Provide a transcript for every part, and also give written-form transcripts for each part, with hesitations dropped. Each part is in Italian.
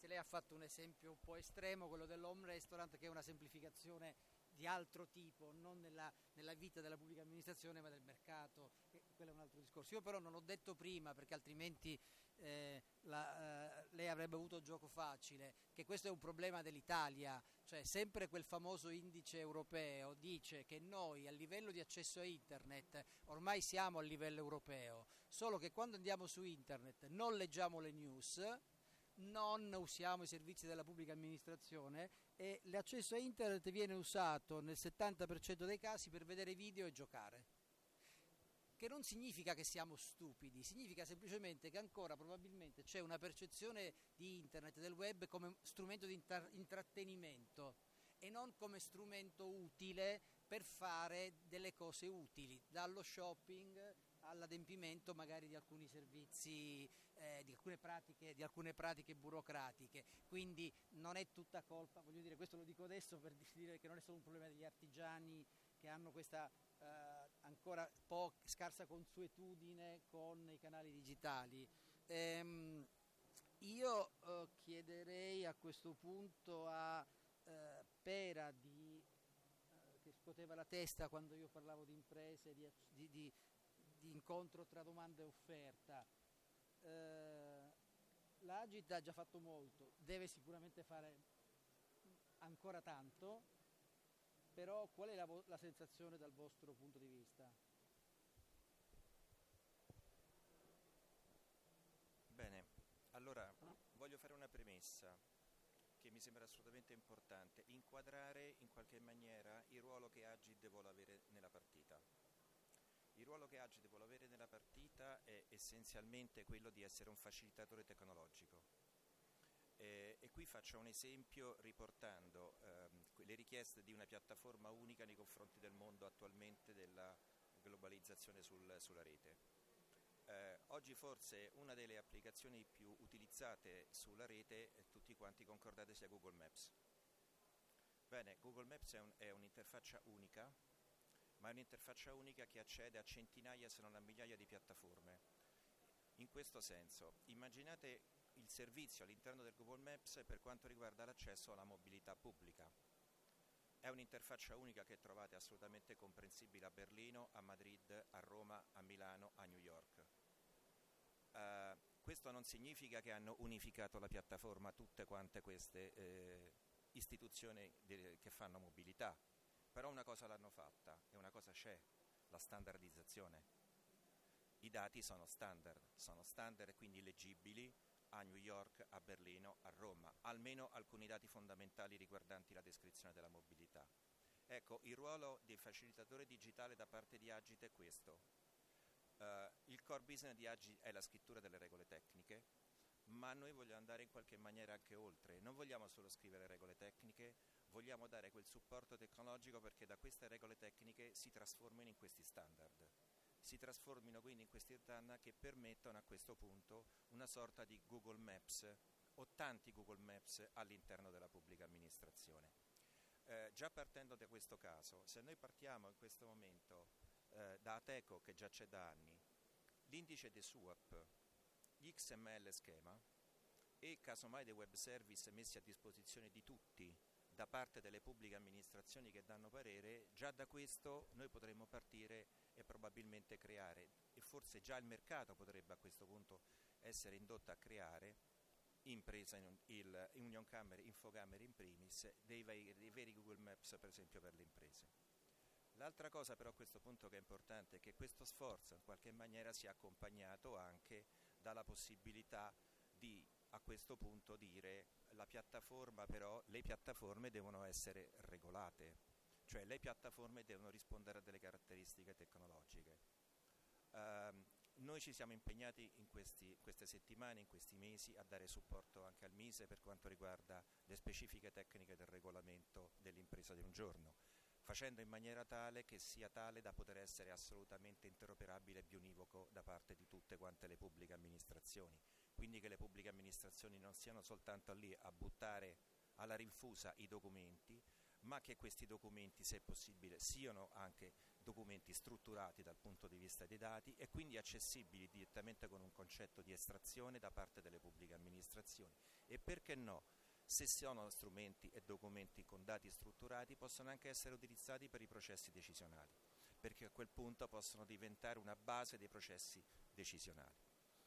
Naturalmente lei ha fatto un esempio un po' estremo, quello dell'home restaurant, che è una semplificazione di altro tipo, non nella vita della pubblica amministrazione ma del mercato, e quello è un altro discorso. Io però non l'ho detto prima perché altrimenti lei avrebbe avuto gioco facile, che questo è un problema dell'Italia, cioè sempre quel famoso indice europeo dice che noi a livello di accesso a internet ormai siamo a livello europeo, solo che quando andiamo su internet non leggiamo le news, non usiamo i servizi della pubblica amministrazione e l'accesso a internet viene usato nel 70% dei casi per vedere video e giocare. Che non significa che siamo stupidi, significa semplicemente che ancora probabilmente c'è una percezione di internet, del web, come strumento di intrattenimento e non come strumento utile per fare delle cose utili, dallo shopping all'adempimento magari di alcuni servizi, di alcune pratiche burocratiche. Quindi non è tutta colpa, voglio dire, questo lo dico adesso per dire che non è solo un problema degli artigiani che hanno questa ancora scarsa consuetudine con i canali digitali. Io chiederei a questo punto a Pera che scuoteva la testa quando io parlavo di imprese, di incontro tra domanda e offerta. L'Agit ha già fatto molto, deve sicuramente fare ancora tanto, però qual è la sensazione dal vostro punto di vista? Bene, allora voglio fare una premessa che mi sembra assolutamente importante, inquadrare in qualche maniera il ruolo che Agid vuole avere nella partita. Il ruolo che Agid vuole avere nella partita è essenzialmente quello di essere un facilitatore tecnologico. E qui faccio un esempio riportando le richieste di una piattaforma unica nei confronti del mondo attualmente della globalizzazione sulla rete. Oggi forse una delle applicazioni più utilizzate sulla rete, tutti quanti concordate, sia Google Maps. Bene, Google Maps è un'interfaccia unica, ma è un'interfaccia unica che accede a centinaia se non a migliaia di piattaforme. In questo senso, immaginate il servizio all'interno del Google Maps per quanto riguarda l'accesso alla mobilità pubblica. È un'interfaccia unica che trovate assolutamente comprensibile a Berlino, a Madrid, a Roma, a Milano, a New York. Questo non significa che hanno unificato la piattaforma tutte quante queste istituzioni che fanno mobilità, però una cosa l'hanno fatta e una cosa c'è, la standardizzazione. I dati sono standard e quindi leggibili a New York, a Berlino, a Roma, almeno alcuni dati fondamentali riguardanti la descrizione della mobilità. Ecco, il ruolo di facilitatore digitale da parte di Agit è questo. Il core business di Agit è la scrittura delle regole tecniche, ma noi vogliamo andare in qualche maniera anche oltre. Non vogliamo solo scrivere regole tecniche, vogliamo dare quel supporto tecnologico perché da queste regole tecniche si trasformino in questi standard. Si trasformino quindi in questi standard che permettono a questo punto una sorta di Google Maps o tanti Google Maps all'interno della pubblica amministrazione. Già partendo da questo caso, se noi partiamo in questo momento da Ateco, che già c'è da anni, l'indice dei SUAP, gli XML schema e casomai dei web service messi a disposizione di tutti da parte delle pubbliche amministrazioni che danno parere, già da questo noi potremmo partire e probabilmente creare, e forse già il mercato potrebbe a questo punto essere indotto a creare, impresa il Union Camere, Infocamere in primis, dei veri Google Maps per esempio per le imprese. L'altra cosa però a questo punto che è importante è che questo sforzo in qualche maniera sia accompagnato anche dalla possibilità di a questo punto dire la piattaforma, però le piattaforme devono essere regolate, cioè le piattaforme devono rispondere a delle caratteristiche tecnologiche. Noi ci siamo impegnati in queste settimane, in questi mesi, a dare supporto anche al Mise per quanto riguarda le specifiche tecniche del regolamento dell'impresa di un giorno, facendo in maniera tale che sia tale da poter essere assolutamente interoperabile e bionivoco da parte di tutte quante le pubbliche amministrazioni. Quindi che le pubbliche amministrazioni non siano soltanto lì a buttare alla rinfusa i documenti, ma che questi documenti, se è possibile, siano anche documenti strutturati dal punto di vista dei dati e quindi accessibili direttamente con un concetto di estrazione da parte delle pubbliche amministrazioni E perché no? Se sono strumenti e documenti con dati strutturati, possono anche essere utilizzati per i processi decisionali, perché a quel punto possono diventare una base dei processi decisionali.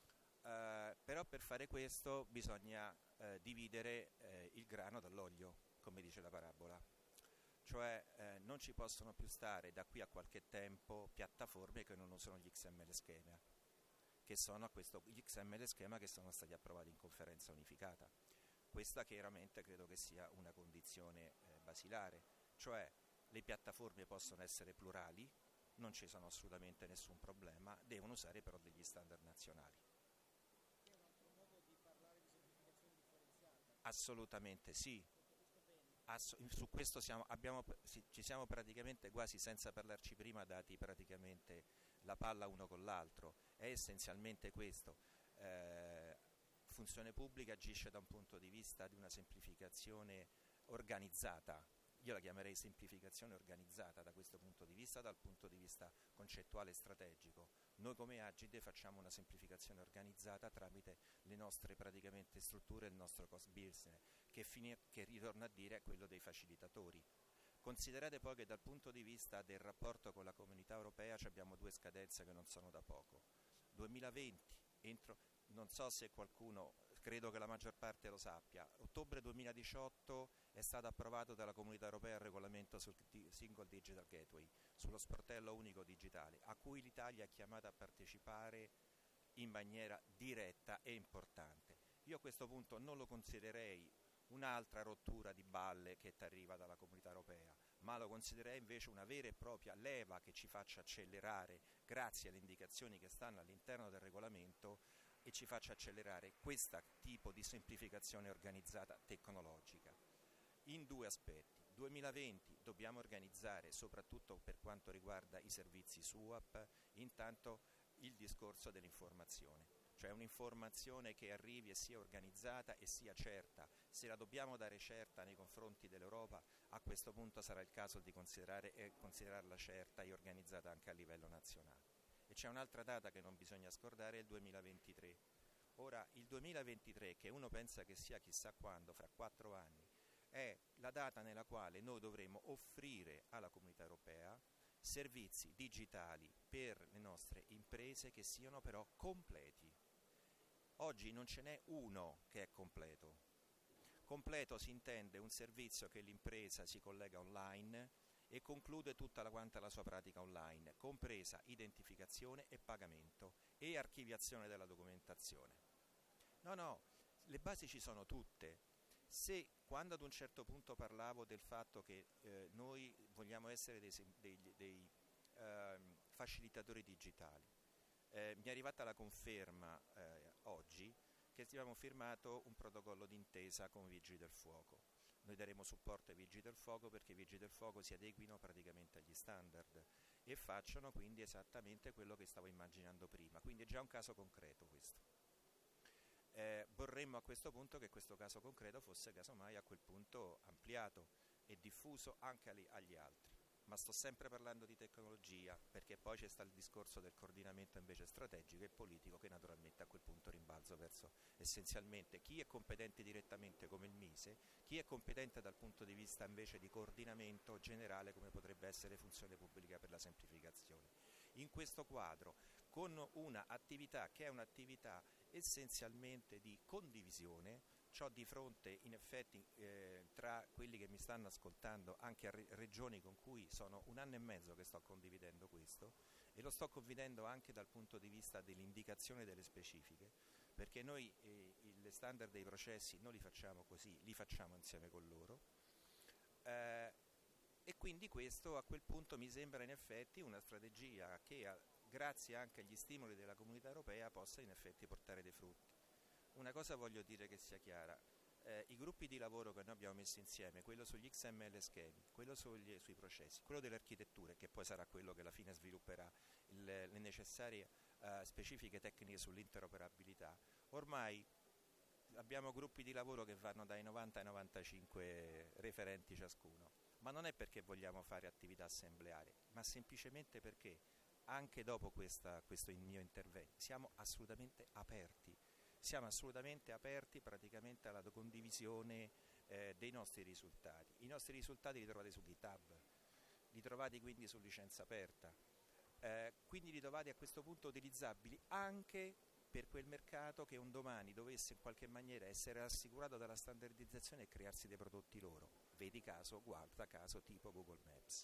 Però per fare questo bisogna dividere il grano dall'olio, come dice la parabola. Cioè non ci possono più stare da qui a qualche tempo piattaforme che non usano gli XML schema, che sono gli XML schema che sono stati approvati in conferenza unificata. Questa chiaramente credo che sia una condizione basilare, cioè le piattaforme possono essere plurali, non ci sono assolutamente nessun problema, devono usare però degli standard nazionali. È un altro modo di parlare di semplificazione differenziata. Assolutamente sì. Su questo ci siamo praticamente quasi, senza parlarci prima, dati praticamente la palla uno con l'altro. È essenzialmente questo. Funzione pubblica agisce da un punto di vista di una semplificazione organizzata. Io la chiamerei semplificazione organizzata da questo punto di vista, dal punto di vista concettuale e strategico. Noi come Agide facciamo una semplificazione organizzata tramite le nostre praticamente strutture, il nostro cost business, che ritorna a dire quello dei facilitatori. Considerate poi che dal punto di vista del rapporto con la comunità europea abbiamo 2 scadenze che non sono da poco. 2020, non so se qualcuno, credo che la maggior parte lo sappia, ottobre 2018 è stato approvato dalla Comunità Europea il regolamento sul Single Digital Gateway, sullo sportello unico digitale, a cui l'Italia è chiamata a partecipare in maniera diretta e importante. Io a questo punto non lo considererei un'altra rottura di balle che ti arriva dalla Comunità Europea, ma lo considererei invece una vera e propria leva che ci faccia accelerare, grazie alle indicazioni che stanno all'interno del regolamento, e ci faccia accelerare questo tipo di semplificazione organizzata tecnologica. In 2 aspetti. 2020 dobbiamo organizzare, soprattutto per quanto riguarda i servizi SUAP, intanto il discorso dell'informazione, cioè un'informazione che arrivi e sia organizzata e sia certa. Se la dobbiamo dare certa nei confronti dell'Europa, a questo punto sarà il caso di considerarla certa e organizzata anche a livello nazionale. E c'è un'altra data che non bisogna scordare, è il 2023. Ora, il 2023, che uno pensa che sia chissà quando, fra 4 anni, è la data nella quale noi dovremo offrire alla Comunità Europea servizi digitali per le nostre imprese che siano però completi. Oggi non ce n'è uno che è completo. Completo si intende un servizio che l'impresa si collega online e conclude tutta la sua pratica online, compresa identificazione e pagamento e archiviazione della documentazione. No, le basi ci sono tutte. Se quando ad un certo punto parlavo del fatto che noi vogliamo essere dei facilitatori digitali, mi è arrivata la conferma oggi che abbiamo firmato un protocollo d'intesa con Vigili del Fuoco. Noi daremo supporto ai Vigili del Fuoco perché i Vigili del Fuoco si adeguino praticamente agli standard e facciano quindi esattamente quello che stavo immaginando prima. Quindi è già un caso concreto questo. Vorremmo a questo punto che questo caso concreto fosse casomai a quel punto ampliato e diffuso anche agli altri. Ma sto sempre parlando di tecnologia, perché poi c'è sta il discorso del coordinamento invece strategico e politico, che naturalmente a quel punto rimbalzo verso essenzialmente chi è competente direttamente come il MISE, chi è competente dal punto di vista invece di coordinamento generale come potrebbe essere funzione pubblica per la semplificazione. In questo quadro, con un'attività che è un'attività essenzialmente di condivisione, c'ho di fronte in effetti tra quelli che mi stanno ascoltando anche regioni con cui sono 1 anno e mezzo che sto condividendo questo, e lo sto condividendo anche dal punto di vista dell'indicazione delle specifiche, perché noi le standard dei processi non li facciamo così, li facciamo insieme con loro, e quindi questo a quel punto mi sembra in effetti una strategia che grazie anche agli stimoli della Comunità Europea possa in effetti portare dei frutti. Una cosa voglio dire che sia chiara, i gruppi di lavoro che noi abbiamo messo insieme, quello sugli XML schemi, quello sui processi, quello delle architetture, che poi sarà quello che alla fine svilupperà le necessarie specifiche tecniche sull'interoperabilità, ormai abbiamo gruppi di lavoro che vanno dai 90 ai 95 referenti ciascuno, ma non è perché vogliamo fare attività assembleari, ma semplicemente perché anche dopo questo mio intervento siamo assolutamente aperti. siamo assolutamente aperti praticamente alla condivisione dei nostri risultati. I nostri risultati li trovate su GitHub, li trovate quindi su licenza aperta, quindi li trovate a questo punto utilizzabili anche per quel mercato che un domani dovesse in qualche maniera essere assicurato dalla standardizzazione e crearsi dei prodotti loro. Vedi caso, guarda caso tipo Google Maps.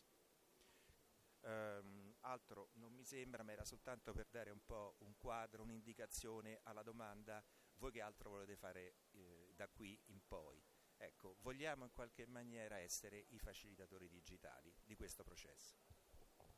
Altro non mi sembra, ma era soltanto per dare un po' un quadro, un'indicazione alla domanda: voi che altro volete fare da qui in poi? Ecco, vogliamo in qualche maniera essere i facilitatori digitali di questo processo.